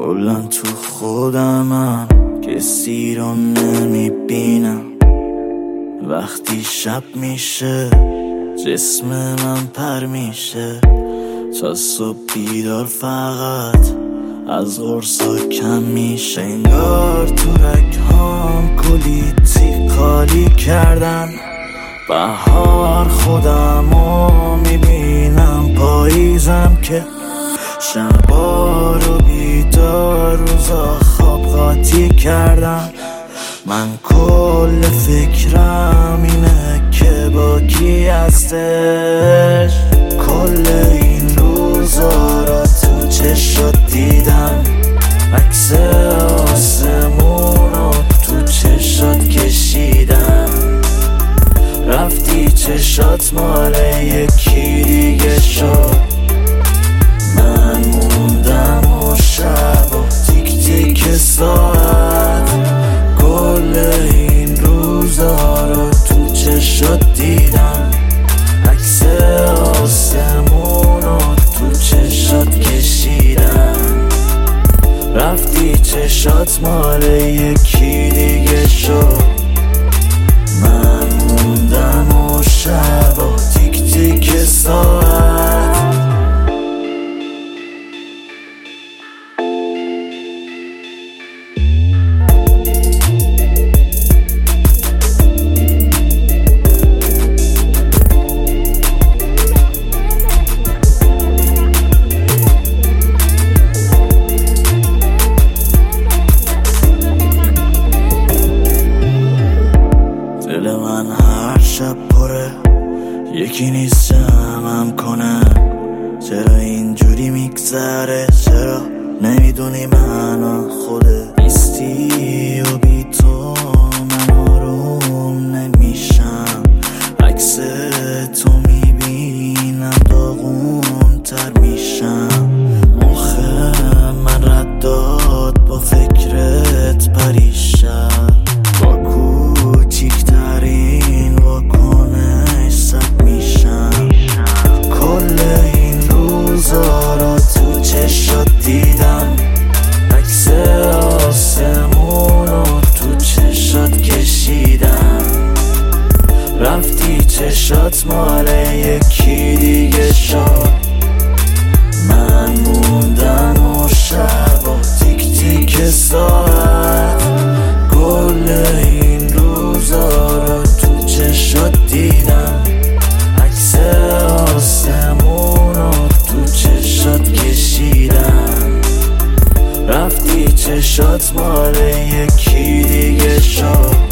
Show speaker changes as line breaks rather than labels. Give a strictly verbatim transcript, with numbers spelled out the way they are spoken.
کلن تو خودمم کسی رو نمیبینم. وقتی شب میشه جسم من پر میشه، تا صبح بیدار فقط از غرصا کم میشه. انگار تو رگهام کلی تیغ خالی کردن. بهار خودمو میبینم، پاییزم که شبا رو بیدار، روزا خواب قاطی کردم. من کل فکرم اینه که با کی هستش. کل این روزا را تو چشات دیدم، عکس آسمون رو تو چشات کشیدم. رفتی چشات مال یکی دیگه شد. من موندم و شب و تیک تیک ساعت، کل این روزا رو تو چشات دیدم، عکس آسمون رو تو چشات کشیدم. رفتی چشات مال یکی دیگه شد. من موندم و شب و تیک تیک ساعت. دل من هر شب پره، یکی نیست جمعم کنه. چرا اینجوری میگذره؟ چرا نمیدونی من خودت نیستی و بی تو من آروم نمیشم. عکس تو میبینم داغون تر میشم. مخ من رد داد با فکرت پریشم. با کوچیکترین واکنش سد میشم. کل این روزا را تو چشات دیدم، عکس آسمون رو تو چشات کشیدم. رفتی چشات مال یکی دیگه شد. من موندم و شب و تیک تیک ساعت، کل این روزا رو تو چشات دیدم، عکس آسمون رو تو چشات کشیدم. رفتی چشات مال یکی دیگه شد.